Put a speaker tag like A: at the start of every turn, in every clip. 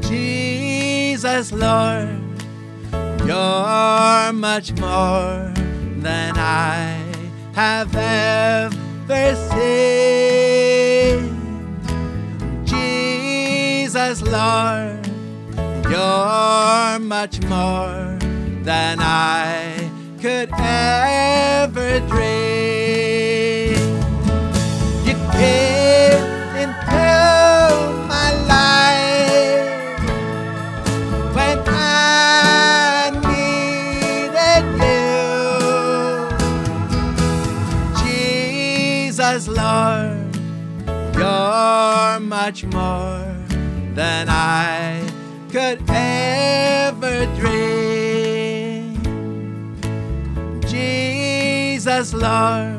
A: Jesus, Lord, you're much more than I have ever seen. Jesus, Lord, you're much more than I could ever dream. You came into my life when I needed you. Jesus, Lord, you're much more than I could ever dream. Jesus, Lord,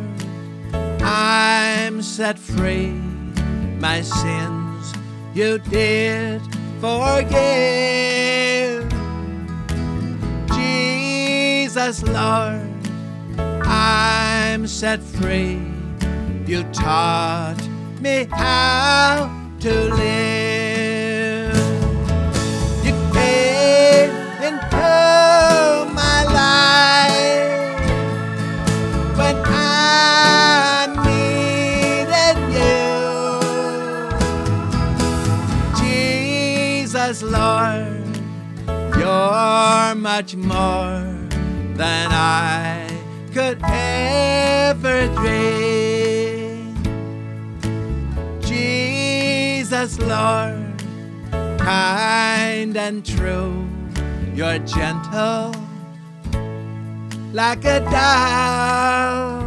A: I'm set free. My sins you did forgive. Jesus, Lord, I'm set free. You taught me how to live. You came into my life when I needed you. Jesus, Lord, you're much more than I could ever dream. Jesus, Lord, kind and true, you're gentle like a dove.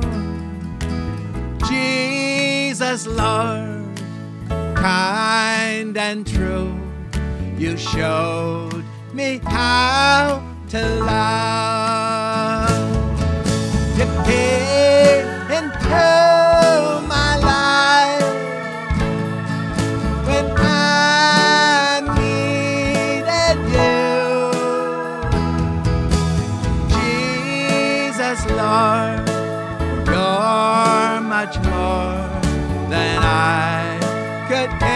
A: Jesus, Lord, kind and true, you showed me how to love. You came into my life when I needed you. Jesus, Lord, you're much more than I could